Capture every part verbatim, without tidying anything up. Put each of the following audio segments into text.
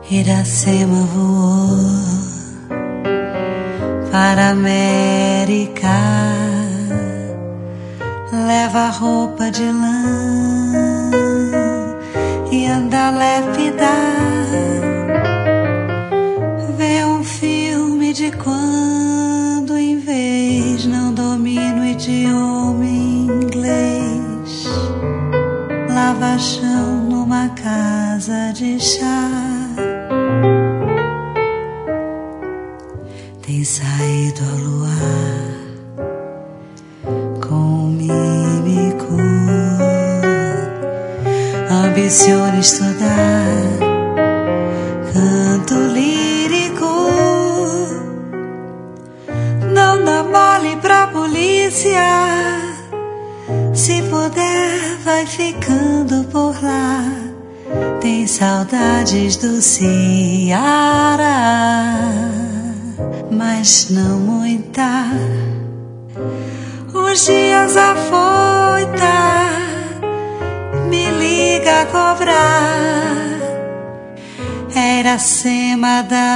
Iracema voou para a América, leva roupa de lã e anda lépida, vê um filme de quando em vez não domina o idioma inglês, lava chão numa casa de chá. Tem saído ao luar com um mímico, ambiciona estudar canto lírico, não dá mole pra polícia, se puder vai ficando por lá, tem saudades do Ceará, mas não muita. Os dias afoita, me liga a cobrar. É Iracema da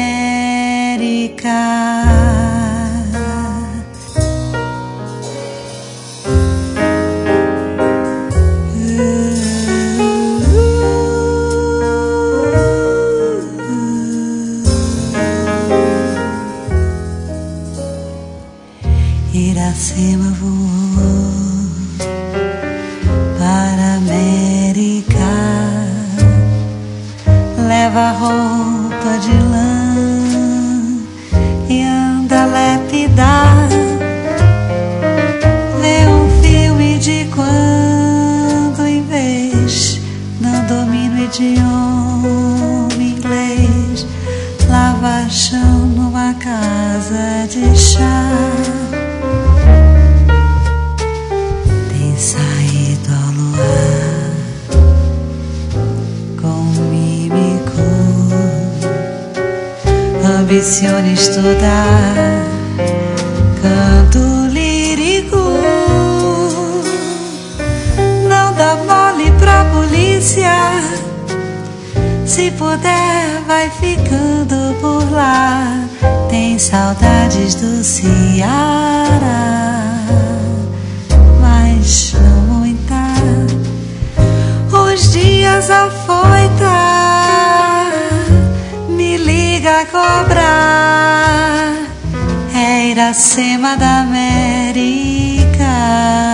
América. Iracema voou para a América, leva roupa de lã e anda lépida, vê um filme de quando em vez não domina o idioma inglês, lava chão numa casa de chá. Saído ao luar com um mímico, ambiciona estudar canto lírico, não dá mole pra polícia, se puder vai ficando por lá, tem saudades do Ceará, não muita. Os dias afoita, me liga a cobrar. É Iracema da América.